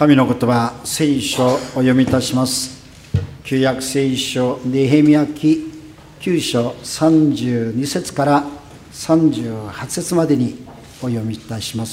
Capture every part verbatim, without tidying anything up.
神の言葉、聖書をお読みいたします。旧約聖書ネヘミヤ記きゅう章さんじゅうに節からさんじゅうはち節までにお読みいたします。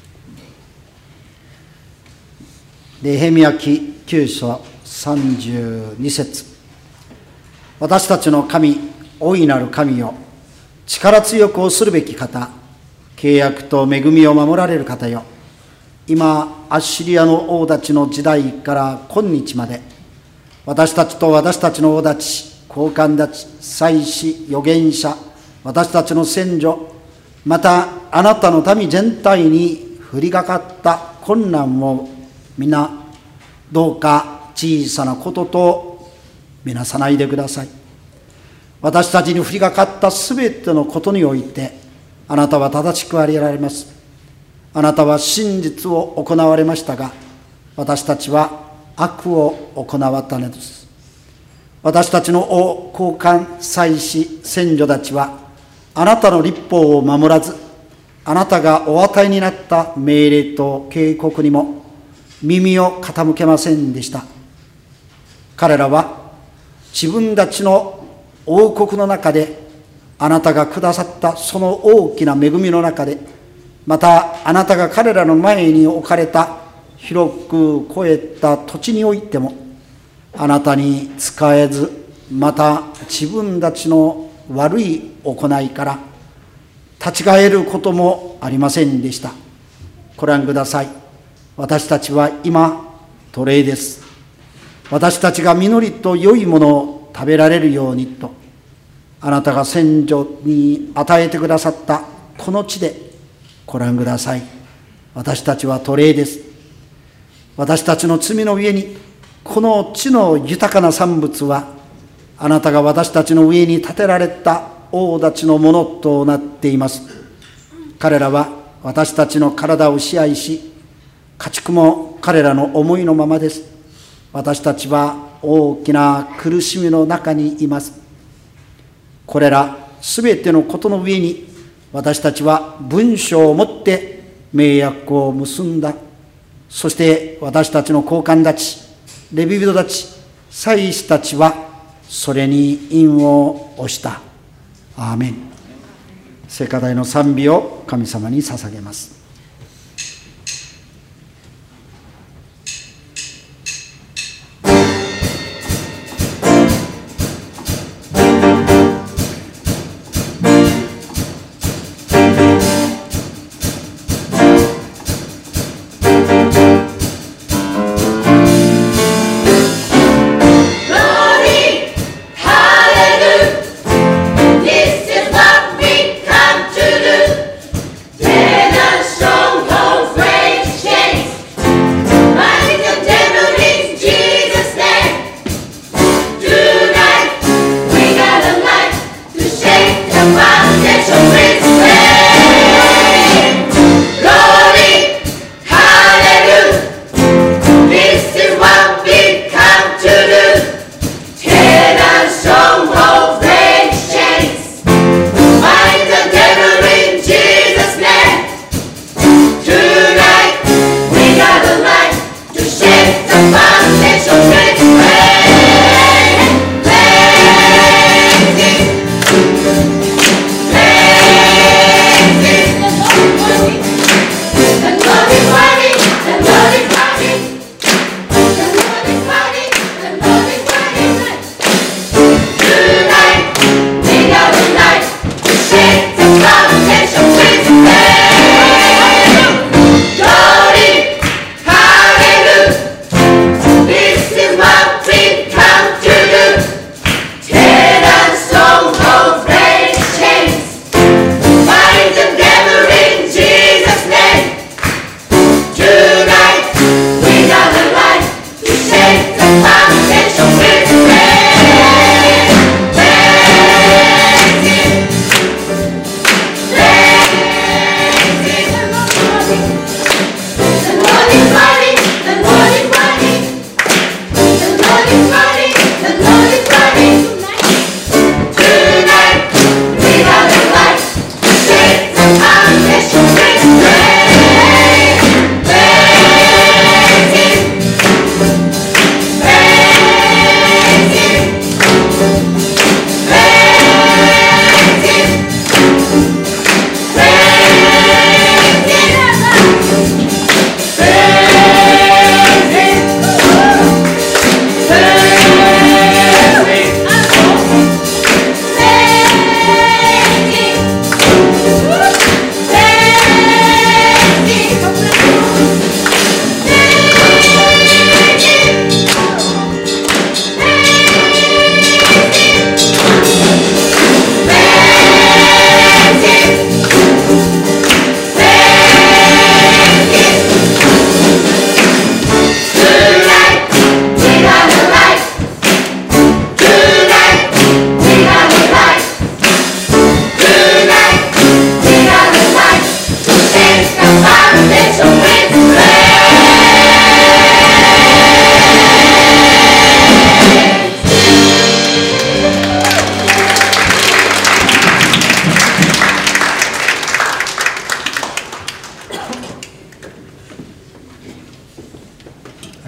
ネヘミヤ記きゅう章さんじゅうに節。私たちの神、大いなる神よ、力強く恐るべき方、契約と恵みを守られる方よ、今アッシリアの王たちの時代から今日まで、私たちと私たちの王たち、高官たち、祭司、預言者、私たちの先祖、またあなたの民全体に降りかかった困難を皆どうか小さなことと見なさないでください。私たちに降りかかったすべてのことにおいて、あなたは正しくありられます。あなたは真実を行われましたが、私たちは悪を行わったのです。私たちの王、高官、祭司、先祖たちは、あなたの律法を守らず、あなたがお与えになった命令と警告にも耳を傾けませんでした。彼らは自分たちの王国の中で、あなたがくださったその大きな恵みの中で、またあなたが彼らの前に置かれた広く超えた土地においても、あなたに仕えず、また自分たちの悪い行いから立ち返ることもありませんでした。ご覧ください。私たちは今奴隷です。私たちが実りと良いものを食べられるようにと、あなたが先祖に与えてくださったこの地でご覧ください。私たちは奴隷です。私たちの罪の上に、この地の豊かな産物は、あなたが私たちの上に建てられた王たちのものとなっています。彼らは私たちの体を支配し、家畜も彼らの思いのままです。私たちは大きな苦しみの中にいます。これらすべてのことの上に、私たちは文書をもって盟約を結んだ。そして私たちの高官たち、レビ人たち、祭司たちはそれに印を押した。アーメン。聖歌隊の賛美を神様に捧げます。 This is what we come to do. Let us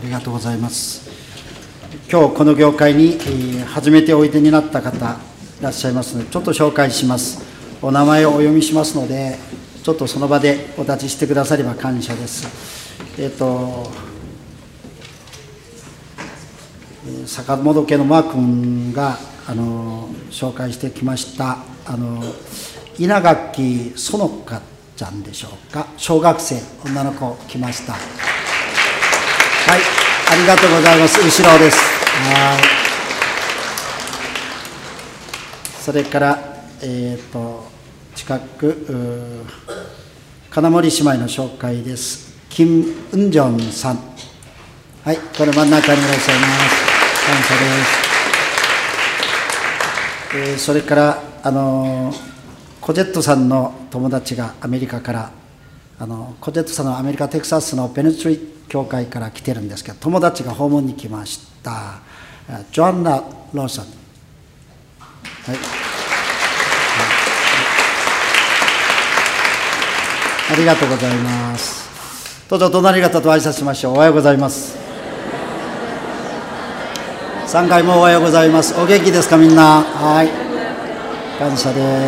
りがとうございます。今日この業界に初めておいでになった方いらっしゃいますので、ちょっと紹介します。お名前をお読みしますので、ちょっとその場でお立ちしてくだされば感謝です。えっと坂本家のマー君があの紹介してきましたあの稲垣園香ちゃんでしょうか、小学生女の子来ました。はい、ありがとうございます。後ろです。はい、それからえっ、ー、と近く金森姉妹の紹介です。金雲正さん、はい、これ真ん中にいらっしゃいます。感謝です。えー、それからあのコジェットさんの友達がアメリカからあのコジェットさんのアメリカテキサスのペネトリ教会から来てるんですけど、友達が訪問に来ました。ジョアンナ・ローソン、はい、ありがとうございます。どうぞ隣方と挨拶しましょう。おはようございます。さんかいもおはようございます。お元気ですかみんな。はい、感謝です。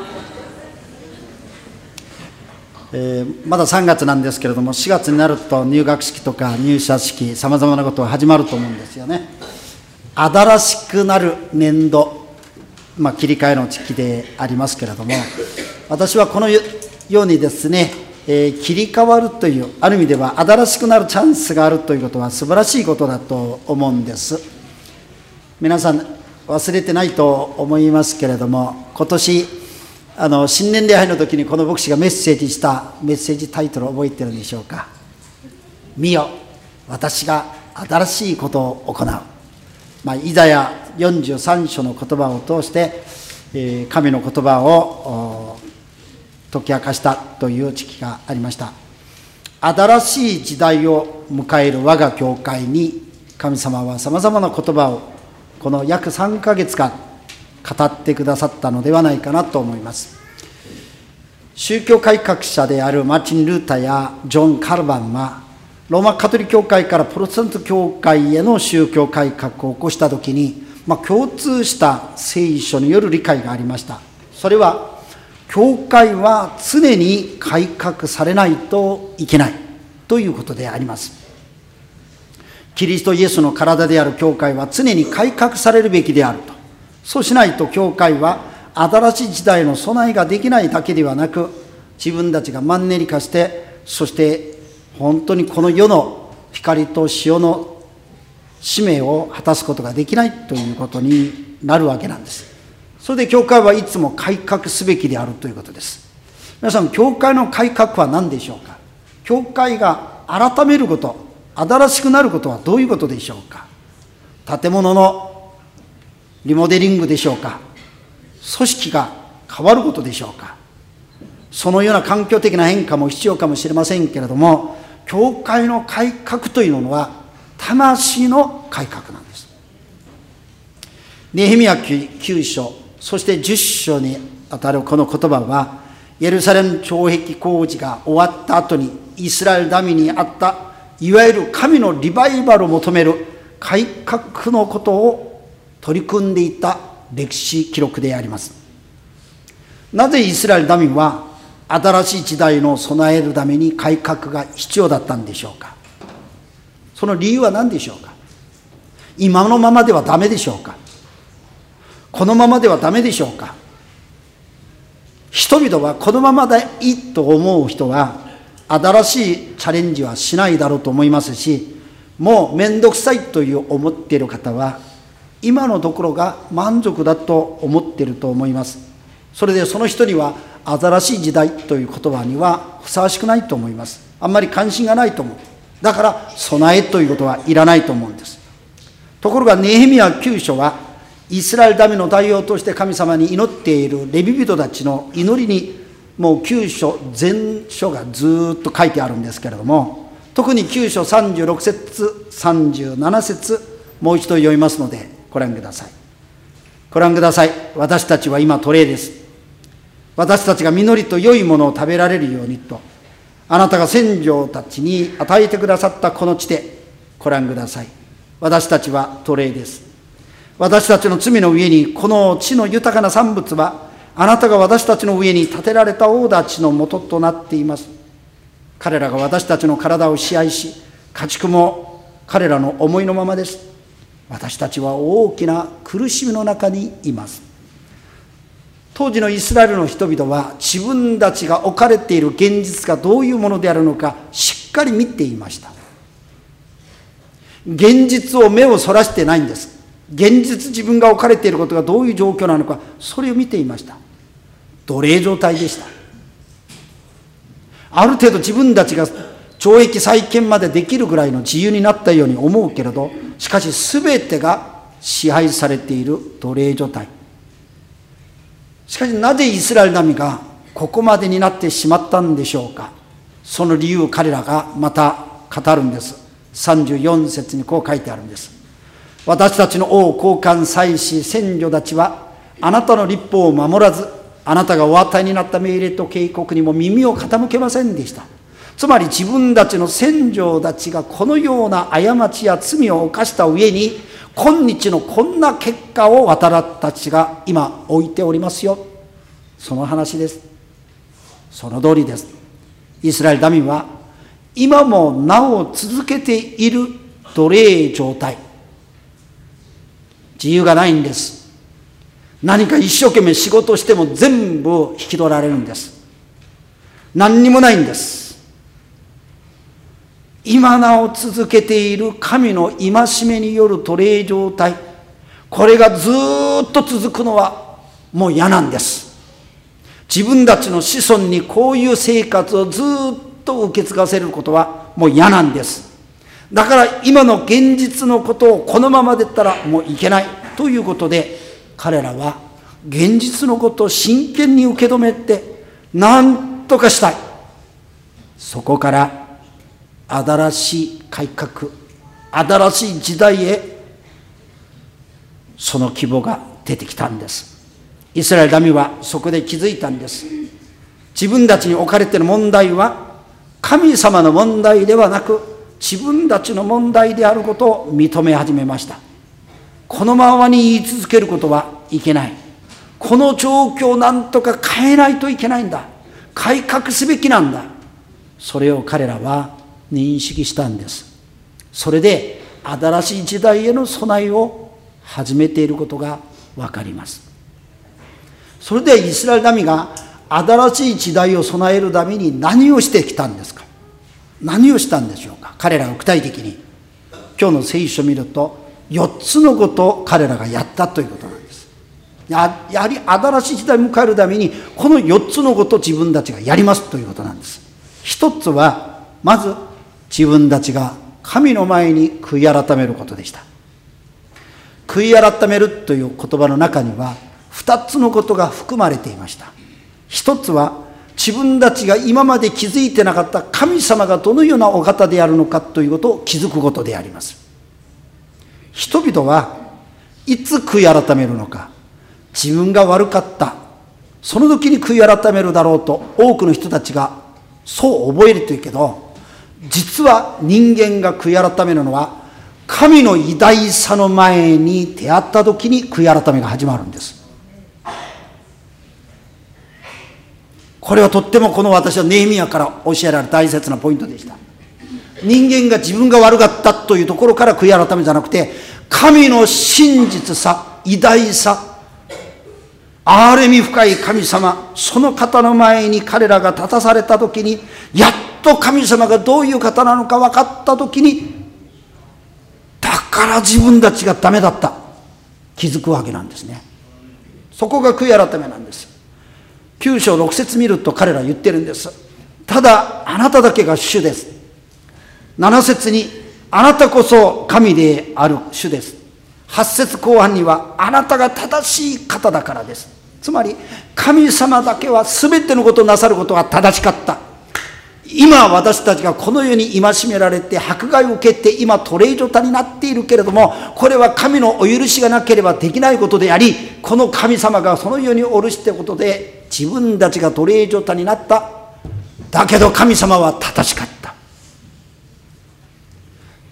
えー、まださんがつなんですけれども、しがつになると入学式とか入社式、さまざまなことが始まると思うんですよね。新しくなる年度、まあ、切り替えの時期でありますけれども、私はこのようにですね、えー、切り替わるという、ある意味では新しくなるチャンスがあるということは素晴らしいことだと思うんです。皆さん忘れてないと思いますけれども、今年あの新年礼拝の時にこの牧師がメッセージしたメッセージタイトルを覚えているでしょうか。見よ、私が新しいことを行う。まあ、イザヤよんじゅうさん章の言葉を通して、えー、神の言葉を解き明かしたという時期がありました。新しい時代を迎える我が教会に神様はさまざまな言葉をこの約さんかげつかん語ってくださったのではないかなと思います。宗教改革者であるマーチン・ルーターやジョン・カルバンはローマカトリック教会からプロテスタント教会への宗教改革を起こしたときに、まあ、共通した聖書による理解がありました。それは教会は常に改革されないといけないということであります。キリストイエスの体である教会は常に改革されるべきであると。そうしないと教会は新しい時代の備えができないだけではなく、自分たちがマンネリ化して、そして本当にこの世の光と塩の使命を果たすことができないということになるわけなんです。それで教会はいつも改革すべきであるということです。皆さん、教会の改革は何でしょうか。教会が改めること、新しくなることはどういうことでしょうか。建物のリモデリングでしょうか。組織が変わることでしょうか。そのような環境的な変化も必要かもしれませんけれども、教会の改革というのは魂の改革なんです。ネヘミヤきゅう章、そしてじゅっ章にあたるこの言葉は、エルサレム城壁工事が終わった後にイスラエル民にあったいわゆる神のリバイバルを求める改革のことを取り組んでいた歴史記録であります。なぜイスラエル民は新しい時代の備えるために改革が必要だったんでしょうか。その理由は何でしょうか。今のままではダメでしょうか。このままではダメでしょうか。人々はこのままでいいと思う人は新しいチャレンジはしないだろうと思いますし、もうめんどくさいという思っている方は今のところが満足だと思っていると思います。それでその人には新しい時代という言葉にはふさわしくないと思います。あんまり関心がないと思う。だから備えということはいらないと思うんです。ところがネヘミヤきゅう章はイスラエル民の代表として神様に祈っているレビ人たちの祈りにもうきゅう章全書がずっと書いてあるんですけれども、特にきゅう章さんじゅうろく節さんじゅうなな節もう一度読みますのでご覧ください。ご覧ください。私たちは今奴隷です。私たちが実りと良いものを食べられるようにと、あなたが先祖たちに与えてくださったこの地でご覧ください。私たちは奴隷です。私たちの罪の上に、この地の豊かな産物は、あなたが私たちの上に建てられた王たちの元となっています。彼らが私たちの体を支配し、家畜も彼らの思いのままです。私たちは大きな苦しみの中にいます。当時のイスラエルの人々は、自分たちが置かれている現実がどういうものであるのかしっかり見ていました。現実を目をそらしてないんです。現実、自分が置かれていることがどういう状況なのか、それを見ていました。奴隷状態でした。ある程度自分たちが懲役再建までできるぐらいの自由になったように思うけれど、しかし全てが支配されている奴隷状態。しかしなぜイスラエル民がここまでになってしまったんでしょうか。その理由を彼らがまた語るんです。さんじゅうよん節にこう書いてあるんです。私たちの王、高官、祭司、先祖たちはあなたの律法を守らず、あなたがお与えになった命令と警告にも耳を傾けませんでした。つまり自分たちの先祖たちがこのような過ちや罪を犯した上に、今日のこんな結果を私たちが今置いておりますよ。その話です。その通りです。イスラエル民は今もなお続けている奴隷状態。自由がないんです。何か一生懸命仕事しても全部引き取られるんです。何にもないんです。今なお続けている神の戒めによる奴隷状態、これがずっと続くのはもう嫌なんです。自分たちの子孫にこういう生活をずっと受け継がせることはもう嫌なんです。だから今の現実のことをこのままでったらもういけないということで、彼らは現実のことを真剣に受け止めて何とかしたい。そこから新しい改革、新しい時代へその希望が出てきたんです。イスラエル民はそこで気づいたんです。自分たちに置かれている問題は神様の問題ではなく、自分たちの問題であることを認め始めました。このままに言い続けることはいけない。この状況をなんとか変えないといけないんだ。改革すべきなんだ。それを彼らは認識したんです。それで新しい時代への備えを始めていることがわかります。それでイスラエル民が新しい時代を備えるために何をしてきたんですか。何をしたんでしょうか。彼らは具体的に今日の聖書を見るとよっつのことを彼らがやったということなんです。や, やはり新しい時代を迎えるためにこのよっつのことを自分たちがやりますということなんです。一つはまず自分たちが神の前に悔い改めることでした。悔い改めるという言葉の中には二つのことが含まれていました。一つは自分たちが今まで気づいてなかった神様がどのようなお方であるのかということを気づくことであります。人々はいつ悔い改めるのか。自分が悪かった、その時に悔い改めるだろうと多くの人たちがそう覚えるというけど、実は人間が悔い改めるのは神の偉大さの前に出会った時に悔い改めが始まるんです。これはとってもこの私はネヘミヤから教えられた大切なポイントでした。人間が自分が悪かったというところから悔い改めじゃなくて、神の真実さ、偉大さ、憐れみ深い神様、その方の前に彼らが立たされたときに、やっと神様がどういう方なのか分かったときに、だから自分たちがダメだった気づくわけなんですね。そこが悔い改めなんです。きゅう章ろく節見ると彼ら言ってるんです。ただあなただけが主です。なな節にあなたこそ神である主です。はち節後半にはあなたが正しい方だからです。つまり神様だけは全てのことをなさることが正しかった。今私たちがこの世に戒められて迫害を受けて今奴隷状態になっているけれども、これは神のお許しがなければできないことであり、この神様がその世におるしってことで自分たちが奴隷状態になった。だけど神様は正しかった。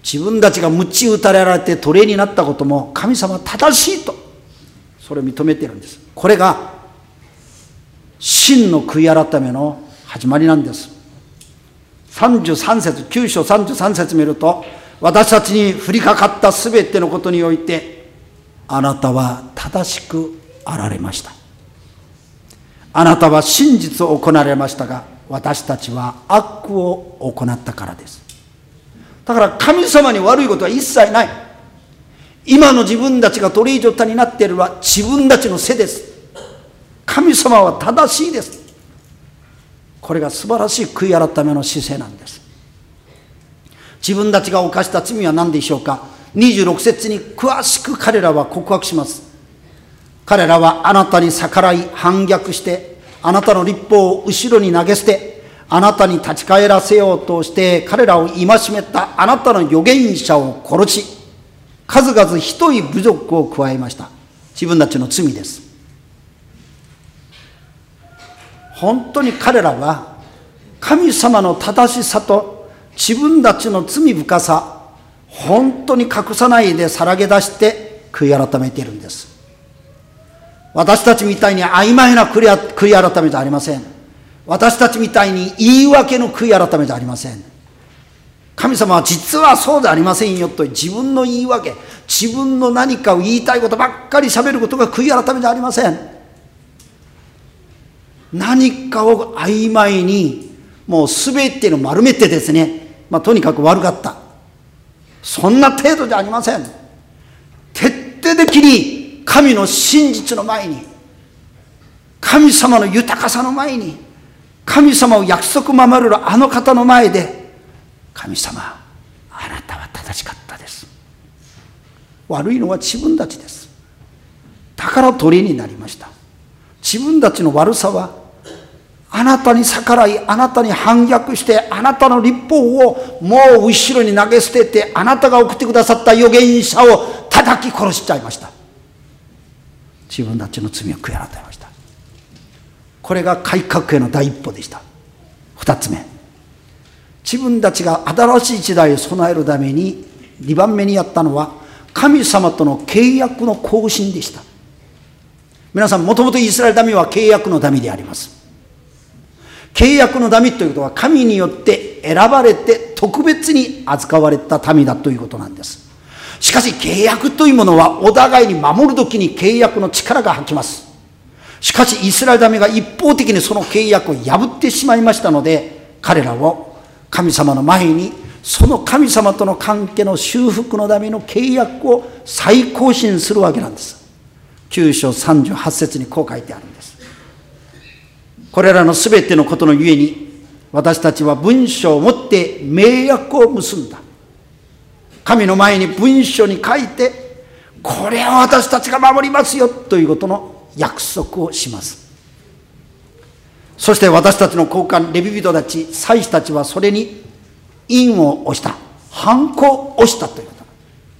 自分たちが鞭打たれられて奴隷になったことも神様は正しいと、それを認めているんです。これが真の悔い改めの始まりなんです。さんじゅうさん節、きゅう章さんじゅうさん節見ると、私たちに降りかかったすべてのことにおいて、あなたは正しくあられました。あなたは真実を行われましたが、私たちは悪を行ったからです。だから神様に悪いことは一切ない。今の自分たちが奴隷状態になっているのは自分たちのせいです。神様は正しいです。これが素晴らしい悔い改めの姿勢なんです。自分たちが犯した罪は何でしょうか。にじゅうろく節に詳しく彼らは告白します。彼らはあなたに逆らい反逆して、あなたの律法を後ろに投げ捨て、あなたに立ち返らせようとして彼らを戒めたあなたの預言者を殺し、数々ひどい侮辱を加えました。自分たちの罪です。本当に彼らは神様の正しさと自分たちの罪深さ、本当に隠さないでさらけ出して悔い改めているんです。私たちみたいに曖昧な悔い改めじゃありません。私たちみたいに言い訳の悔い改めじゃありません。神様は実はそうでありませんよと自分の言い訳、自分の何かを言いたいことばっかり喋ることが悔い改めじゃありません。何かを曖昧にもう全ての丸めてですね、まあ、とにかく悪かった、そんな程度じゃありません。徹底的に神の真実の前に、神様の豊かさの前に、神様を約束守れるあの方の前で、神様、あなたは正しかったです。悪いのは自分たちです。だから鳥になりました。自分たちの悪さは、あなたに逆らい、あなたに反逆して、あなたの律法をもう後ろに投げ捨てて、あなたが送ってくださった預言者を叩き殺しちゃいました。自分たちの罪を悔い改めました。これが改革への第一歩でした。二つ目、自分たちが新しい時代を備えるために二番目にやったのは、神様との契約の更新でした。皆さん、もともとイスラエル民は契約の民であります。契約の民ということは、神によって選ばれて特別に扱われた民だということなんです。しかし契約というものはお互いに守るときに契約の力が発きます。しかしイスラエル民が一方的にその契約を破ってしまいましたので、彼らを神様の前にその神様との関係の修復のための契約を再更新するわけなんです。きゅう章さんじゅうはち節にこう書いてあるんです。これらのすべてのことのゆえに、私たちは文書をもって盟約を結んだ。神の前に文書に書いて、これは私たちが守りますよということの約束をします。そして私たちの高官レビ人たち、祭司たちはそれに印を押した、ハンコを押したということ。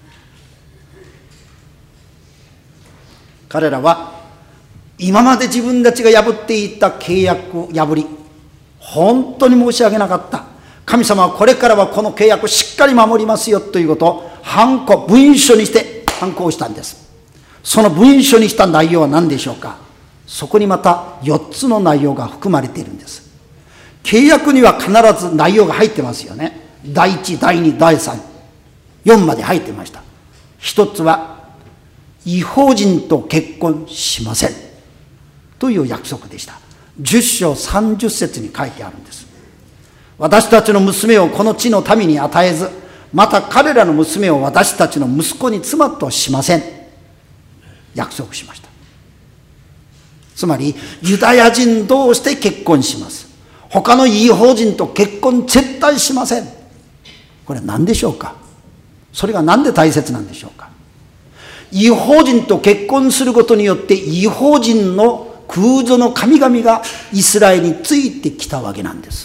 彼らは今まで自分たちが破っていた契約を破り、本当に申し訳なかった。神様はこれからはこの契約をしっかり守りますよということをハンコ、文書にしてハンコをしたんです。その文書にした内容は何でしょうか。そこにまたよっつの内容が含まれているんです。契約には必ず内容が入ってますよね。だいいち、だいに、だいさん、よんまで入ってました。一つは、異邦人と結婚しませんという約束でした。じゅっ章さんじゅっ節に書いてあるんです。私たちの娘をこの地の民に与えず、また彼らの娘を私たちの息子に妻としません。約束しました。つまりユダヤ人同士で結婚します。他の異邦人と結婚絶対しません。これは何でしょうか。それが何で大切なんでしょうか。異邦人と結婚することによって異邦人の空女の神々がイスラエルについてきたわけなんです。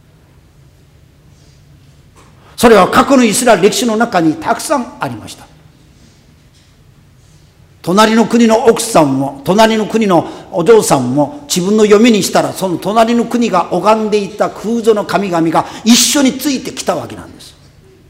それは過去のイスラエル歴史の中にたくさんありました。隣の国の奥さんも隣の国のお嬢さんも自分の嫁にしたら、その隣の国が拝んでいた空女の神々が一緒についてきたわけなんです。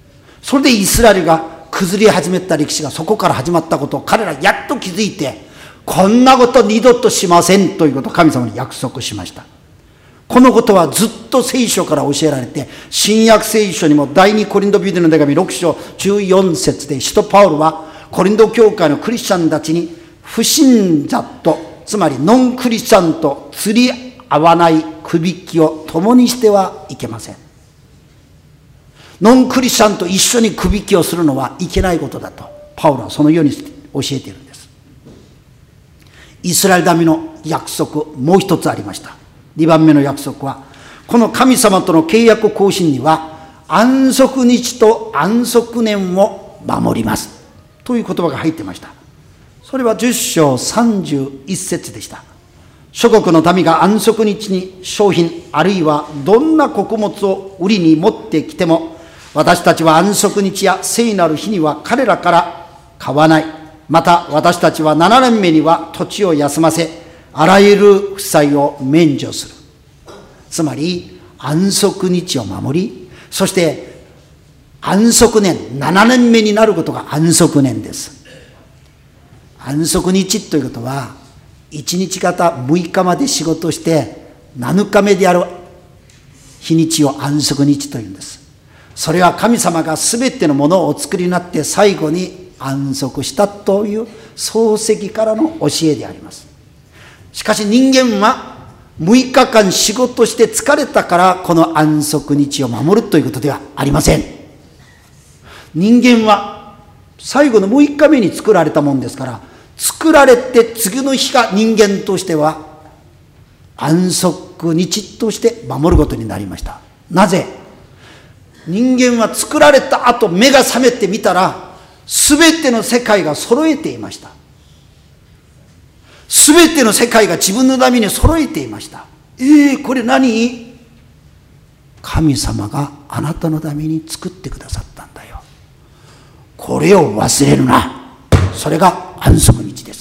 それでイスラエルが崩れ始めた歴史がそこから始まったことを彼らやっと気づいて、こんなこと二度としませんということを神様に約束しました。このことはずっと聖書から教えられて、新約聖書にも第二コリント人の手紙ろく章じゅうよん節で使徒パウロはコリント教会のクリスチャンたちに、不信者とつまりノンクリスチャンと釣り合わないくびきを共にしてはいけません。ノンクリスチャンと一緒にくびきをするのはいけないことだとパウロはそのように教えているんです。イスラエル民の約束、もう一つありました。にばんめの約束は、この神様との契約更新には安息日と安息年を守りますという言葉が入っていました。それはじゅっ章さんじゅういち節でした。諸国の民が安息日に商品あるいはどんな穀物を売りに持ってきても、私たちは安息日や聖なる日には彼らから買わない。また私たちはななねんめには土地を休ませ、あらゆる負債を免除する。つまり安息日を守り、そして安息年、ななねんめになることが安息年です。安息日ということは、いちにち型むいかまで仕事してなのかめである日にちを安息日というんです。それは神様がすべてのものをお作りになって最後に安息したという漱石からの教えであります。しかし人間はむいかかん仕事して疲れたからこの安息日を守るということではありません。人間は最後のむいかめに作られたもんですから、作られて次の日が人間としては安息日として守ることになりました。なぜ？人間は作られた後目が覚めてみたら、すべての世界が揃えていました。すべての世界が自分のために揃えていました。えー、これ何？神様があなたのために作ってくださったんだよ。これを忘れるな。それが安息日です。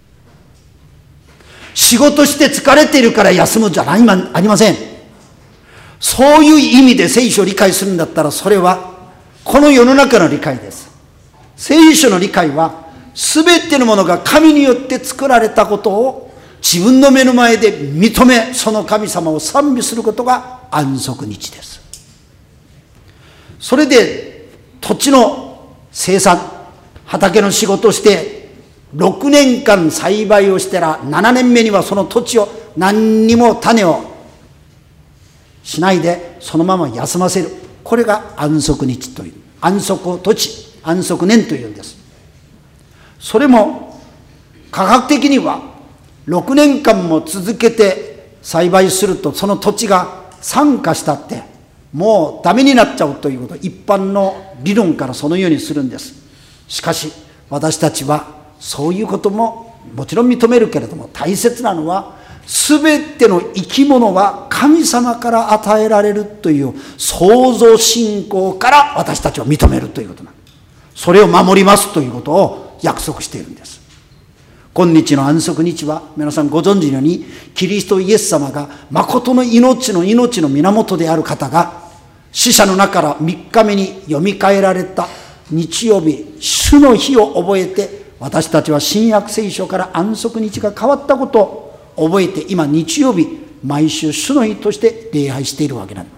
仕事して疲れているから休むんじゃないありません。そういう意味で聖書を理解するんだったら、それはこの世の中の理解です。聖書の理解は、すべてのものが神によって作られたことを自分の目の前で認め、その神様を賛美することが安息日です。それで土地の生産、畑の仕事をしてろくねんかん栽培をしたら、ななねんめにはその土地を何にも種をしないでそのまま休ませる。これが安息日という、安息土地、安息年というんです。それも科学的にはろくねんかんも続けて栽培すると、その土地が酸化したってもうダメになっちゃうということ、一般の理論からそのようにするんです。しかし私たちはそういうことももちろん認めるけれども、大切なのはすべての生き物は神様から与えられるという創造信仰から私たちを認めるということなんです。それを守りますということを約束しているんです。今日の安息日は皆さんご存知のように、キリストイエス様が誠の命の命の源である方が死者の中からみっかめによみがえられた日曜日、主の日を覚えて、私たちは新約聖書から安息日が変わったことを覚えて、今日曜日毎週主の日として礼拝しているわけなんです。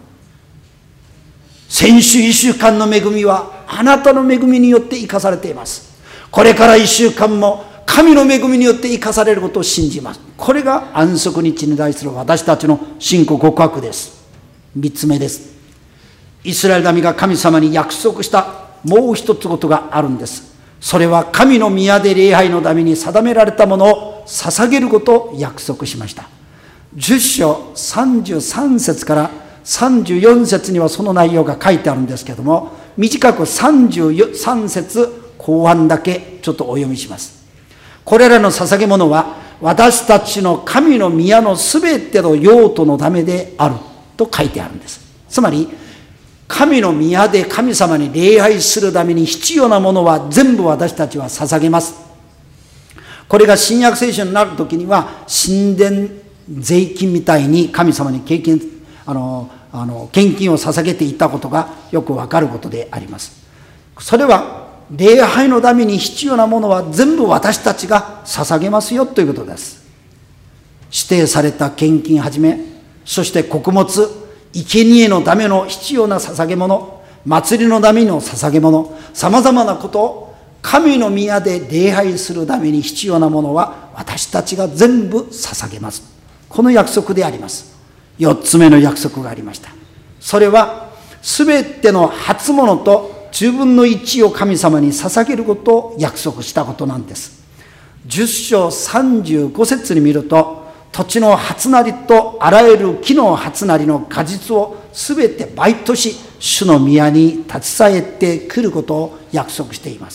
先週いっしゅうかんの恵みはあなたの恵みによって生かされています。これからいっしゅうかんも神の恵みによって生かされることを信じます。これが安息日に対する私たちの信仰告白です。みっつめです。イスラエル民が神様に約束したもう一つことがあるんです。それは神の宮で礼拝のために定められたものを捧げることを約束しました。じゅっ章さんじゅうさん節からさんじゅうよん節にはその内容が書いてあるんですけども、短くさんじゅうさん節後半だけちょっとお読みします。これらの捧げ物は私たちの神の宮のすべての用途のためであると書いてあるんです。つまり神の宮で神様に礼拝するために必要なものは全部私たちは捧げます。これが新約聖書になるときには神殿税金みたいに神様に経験あのあの献金を捧げていたことがよくわかることであります。 それは礼拝のために必要なものは全部私たちが捧げますよということです。指定された献金はじめ、そして穀物、生贄のための必要な捧げ物、祭りのための捧げ物、さまざまなことを神の宮で礼拝するために必要なものは私たちが全部捧げます。この約束であります。四つ目の約束がありました。それはすべての初物とじゅうぶんのいちを神様に捧げることを約束したことなんです。じゅっ章さんじゅうご節に見ると、土地の初なりとあらゆる木の初なりの果実をすべて毎年主の宮に立ちさえてくることを約束しています。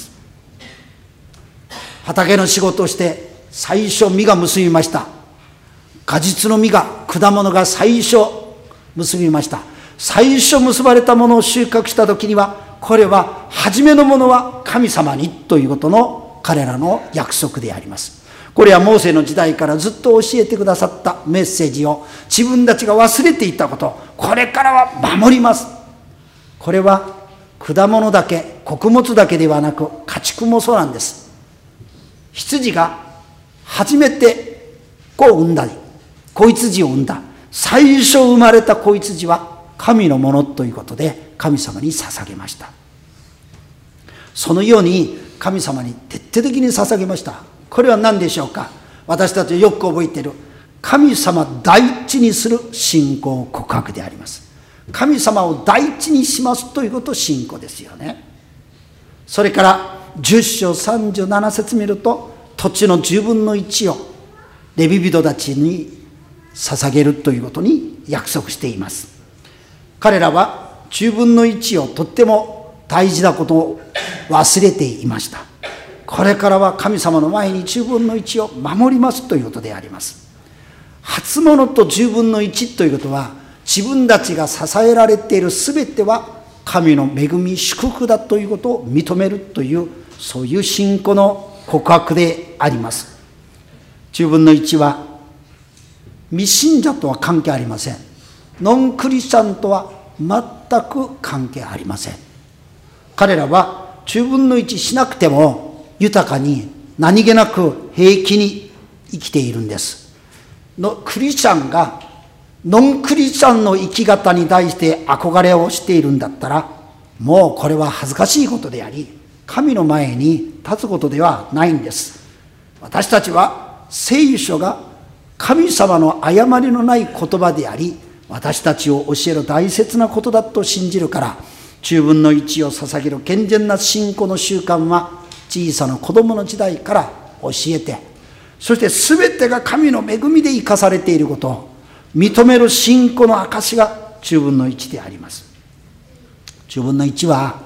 畑の仕事をして最初実が結びました。果実の実が、果物が最初結びました。最初結ばれたものを収穫した時には、これは初めのものは神様にということの彼らの約束であります。これはモーセの時代からずっと教えてくださったメッセージを自分たちが忘れていたこと、これからは守ります。これは果物だけ、穀物だけではなく家畜もそうなんです。羊が初めて子を産んだり、子羊を産んだ、最初生まれた子羊は神のものということで神様に捧げました。そのように神様に徹底的に捧げました。これは何でしょうか。私たちはよく覚えている神様第一にする信仰告白であります。神様を第一にしますということ信仰ですよね。それからじゅっ章さんじゅうなな節見ると、土地のじゅうぶんのいちをレビ人たちに捧げるということに約束しています。彼らはじゅうぶんのいちをとっても大事なことを忘れていました。これからは神様の前にじゅうぶんのいちを守りますということであります。初物とじゅうぶんのいちということは、自分たちが支えられているすべては神の恵み祝福だということを認めるという、そういう信仰の告白であります。じゅうぶんのいちは未信者とは関係ありません。ノンクリスチャンとは全く関係ありません。彼らはじゅうぶんのいちしなくても豊かに何気なく平気に生きているんです。のクリスチャンがノンクリスチャンの生き方に対して憧れをしているんだったら、もうこれは恥ずかしいことであり、神の前に立つことではないんです。私たちは聖書が神様の誤りのない言葉であり、私たちを教える大切なことだと信じるから、じゅうぶんのいちを捧げる健全な信仰の習慣は小さな子供の時代から教えて、そして全てが神の恵みで生かされていることを認める信仰の証がじゅうぶんのいちであります。じゅうぶんのいちは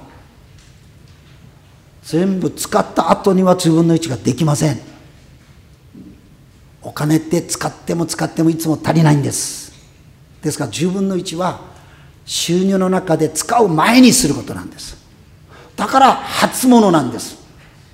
全部使った後にはじゅうぶんのいちができません。お金って使っても使ってもいつも足りないんです。ですからじゅうぶんのいちは収入の中で使う前にすることなんです。だから初物なんです。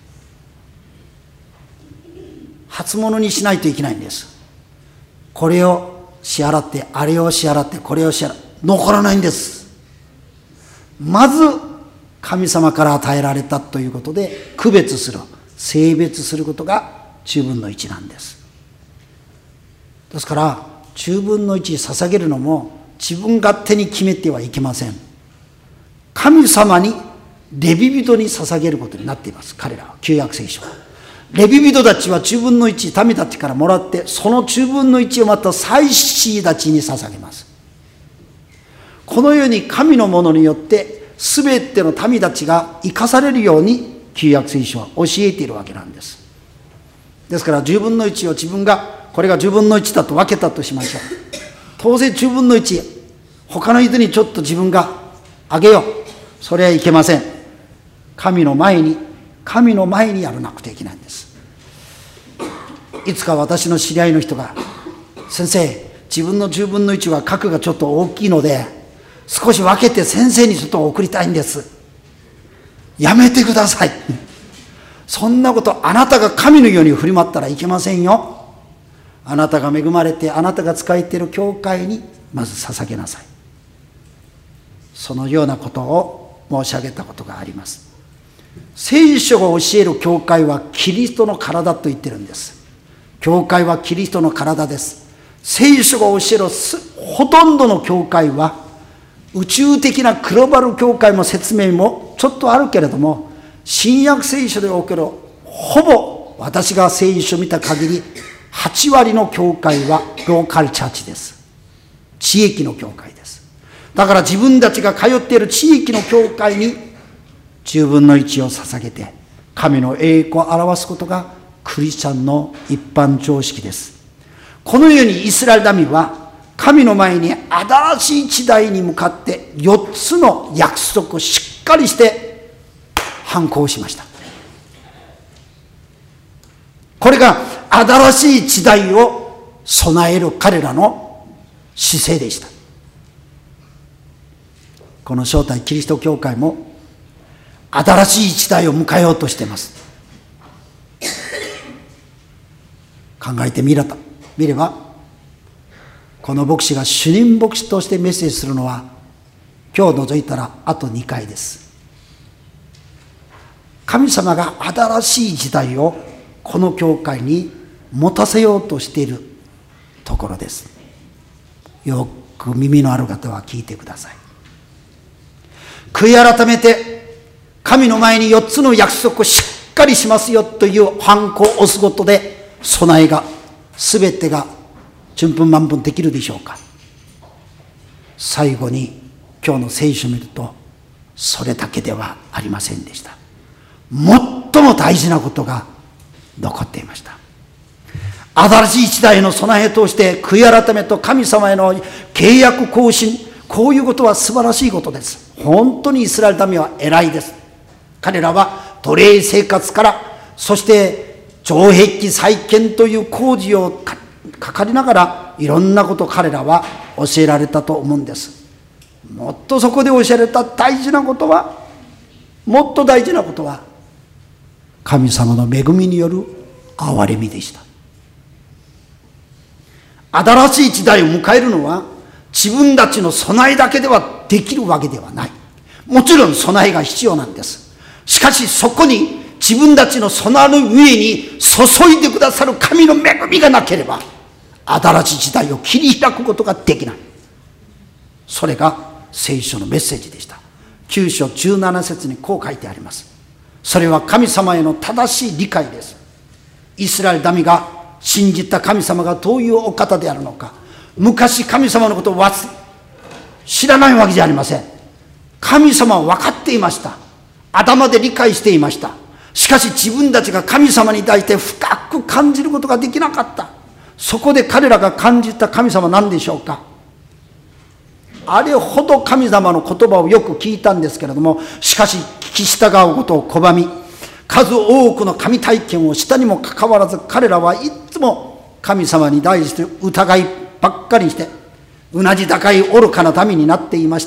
初物にしないといけないんです。これを支払って、あれを支払って、これを支払って、残らないんです。まず神様から与えられたということで区別する、性別することがじゅうぶんのいちなんです。ですからじゅうぶんのいち捧げるのも自分勝手に決めてはいけません。神様にレビ人に捧げることになっています。彼らは旧約聖書はレビ人たちはじゅうぶんのいち民たちからもらって、そのじゅうぶんのいちをまた祭司たちに捧げます。このように神のものによって全ての民たちが生かされるように旧約聖書は教えているわけなんです。ですからじゅうぶんのいちを自分がこれがじゅうぶんのいちだと分けたとしましょう。当然じゅうぶんのいち他の人にちょっと自分があげよう、それはいけません。神の前に神の前にやらなくてはいけないんです。いつか私の知り合いの人が、先生、自分のじゅうぶんのいちは額がちょっと大きいので少し分けて先生にちょっと送りたいんです。やめてください。そんなことあなたが神のように振り回ったらいけませんよ。あなたが恵まれてあなたが仕えている教会にまず捧げなさい。そのようなことを申し上げたことがあります。 聖書が教える教会はキリストの体と言ってるんです。教会はキリストの体です。聖書が教えるほとんどの教会は、宇宙的なグローバル教会も説明もちょっとあるけれども、新約聖書でおけるほぼ私が聖書を見た限りはちわりの教会はローカルチャーチです。地域の教会です。だから自分たちが通っている地域の教会にじゅうぶんのいちを捧げて神の栄光を表すことがクリスチャンの一般常識です。このようにイスラエル民は神の前に新しい時代に向かってよっつの約束をしっかりして反抗しました。これが新しい時代を備える彼らの姿勢でした。この正体キリスト教会も新しい時代を迎えようとしています。考えてみれば、見ればこの牧師が主任牧師としてメッセージするのは今日除いたらあとにかいです。神様が新しい時代をこの教会に持たせようとしているところです。よく耳のある方は聞いてください。悔い改めて神の前によっつの約束をしっかりしますよというハンコを押すことで備えが全てが順風満帆できるでしょうか。最後に今日の聖書を見るとそれだけではありませんでした。最も大事なことが残っていました。新しい時代の備えとして悔い改めと神様への契約更新、こういうことは素晴らしいことです。本当にイスラエル民は偉いです。彼らは奴隷生活から、そして城壁再建という工事をかかりながらいろんなことを彼らは教えられたと思うんです。もっとそこで教えられた大事なことは、もっと大事なことは神様の恵みによる憐れみでした。新しい時代を迎えるのは自分たちの備えだけではできるわけではない。もちろん備えが必要なんです。しかしそこに自分たちの備えの上に注いでくださる神の恵みがなければ新しい時代を切り開くことができない。それが聖書のメッセージでした。きゅう章じゅうなな節にこう書いてあります。それは神様への正しい理解です。イスラエル民が信じた神様がどういうお方であるのか、昔神様のことを知らないわけじゃありません。神様は分かっていました。頭で理解していました。しかし自分たちが神様に対して深く感じることができなかった。そこで彼らが感じた神様は何でしょうか。あれほど神様の言葉をよく聞いたんですけれども、しかし聞き従うことを拒み、数多くの神体験をしたにもかかわらず、彼らはいつも神様に対して疑いばっかりして、うなじ高い愚かな民になっていました。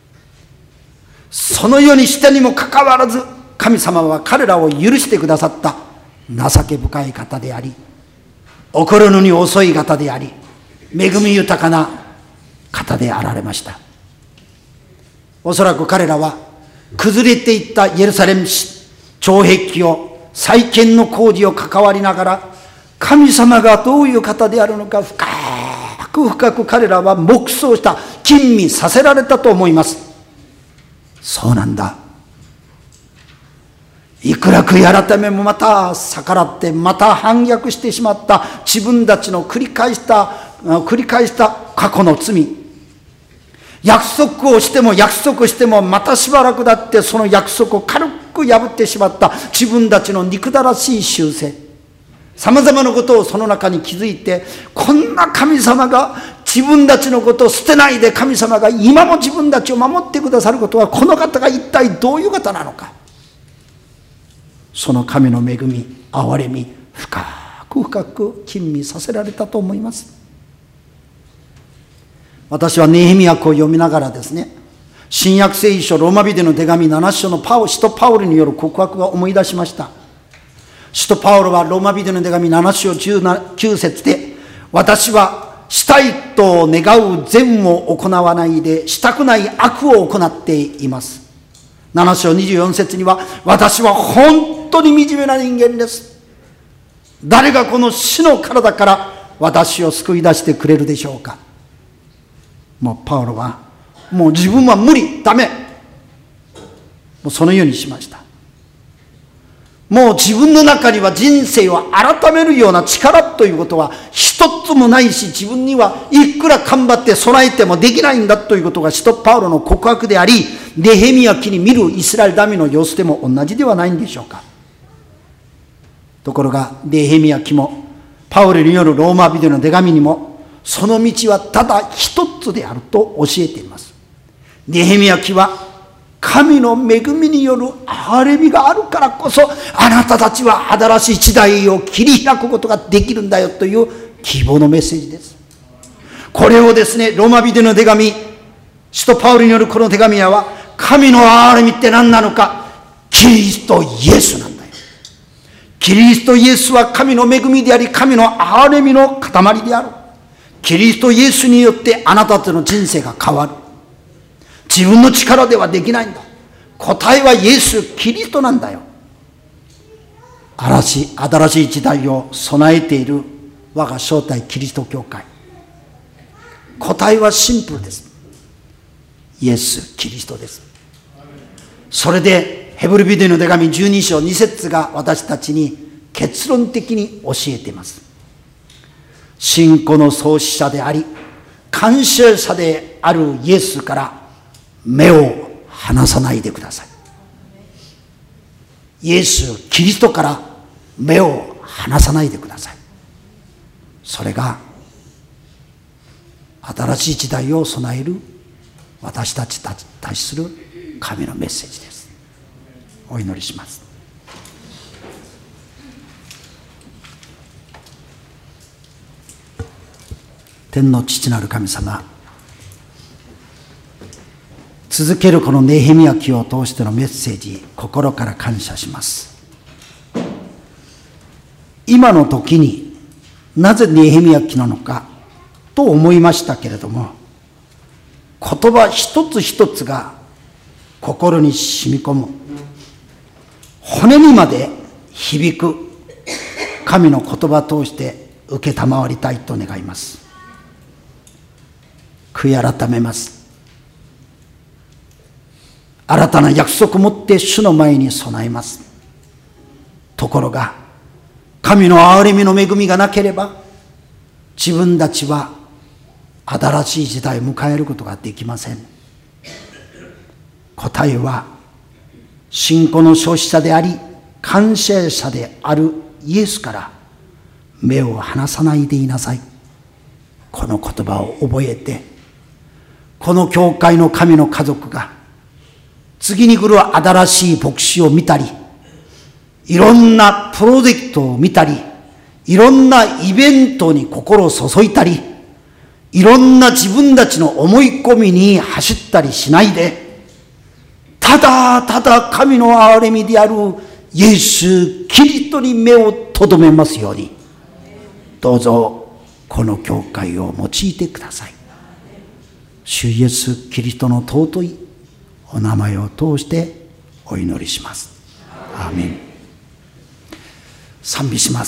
そのようにしたにもかかわらず、神様は彼らを許してくださった情け深い方であり、怒るのに遅い方であり、恵み豊かな方であられました。おそらく彼らは崩れていったエルサレム市城壁を再建の工事を関わりながら、神様がどういう方であるのか深く深く彼らは黙想した、吟味させられたと思います。そうなんだ。いくら悔い改めもまた逆らって、また反逆してしまった自分たちの繰り返した繰り返した過去の罪、約束をしても約束してもまたしばらくだってその約束を軽く破ってしまった自分たちの憎たらしい習性、さまざまなことをその中に気づいて、こんな神様が自分たちのことを捨てないで、神様が今も自分たちを守ってくださることは、この方が一体どういう方なのか、その神の恵み憐れみ深く深く吟味させられたと思います。私はネヘミヤ書を読みながらですね、新約聖書ローマ人の手紙なな章のパウ使徒パウルによる告白が思い出しました。使徒パウルはローマ人の手紙なな章じゅうきゅう節で、私はしたいと願う善を行わないでしたくない悪を行っています。 なな章にじゅうよん節には、私は本当に惨めな人間です。誰がこの死の体から私を救い出してくれるでしょうか。もうパウロは、もう自分は無理、ダメ。もうそのようにしました。もう自分の中には人生を改めるような力ということは一つもないし、自分にはいくら頑張って備えてもできないんだということが使徒パウロの告白であり、ネヘミヤ記に見るイスラエル民の様子でも同じではないんでしょうか。ところがネヘミヤ記もパウロによるローマ人への手紙にも、その道はただ一つであると教えています。ネヘミヤ記は神の恵みによる憐れみがあるからこそ、あなたたちは新しい時代を切り開くことができるんだよという希望のメッセージです。これをですね、ローマ人への手紙、使徒パウロによるこの手紙は、神の憐れみって何なのか、キリストイエスなんだよ。キリストイエスは神の恵みであり、神の憐れみの塊である。キリストイエスによってあなたたちの人生が変わる。自分の力ではできないんだ。答えはイエス・キリストなんだよ。新しい、新しい時代を備えている我が正体キリスト教会。答えはシンプルです。イエス・キリストです。それでヘブル人への手紙じゅうに章に節が私たちに結論的に教えています。信仰の創始者であり、完成者であるイエスから目を離さないでください。イエス・キリストから目を離さないでください。それが新しい時代を備える私たちに対する神のメッセージです。お祈りします。天の父なる神様、続けるこのネヘミヤ記を通してのメッセージ、心から感謝します。今の時になぜネヘミヤ記なのかと思いましたけれども、言葉一つ一つが心に染み込む、骨にまで響く神の言葉を通して受けたまわりたいと願います。悔い改めます。新たな約束を持って主の前に備えます。ところが神の憐れみの恵みがなければ、自分たちは新しい時代を迎えることができません。答えは信仰の創始者であり完成者であるイエスから目を離さないでいなさい。この言葉を覚えて、この教会の神の家族が次に来る新しい牧師を見たり、いろんなプロジェクトを見たり、いろんなイベントに心を注いだり、いろんな自分たちの思い込みに走ったりしないで、ただただ神の憐れみであるイエス・キリストに目をとどめますように、どうぞこの教会を用いてください。主イエス・キリストの尊いお名前を通してお祈りします。アーメン。賛美します。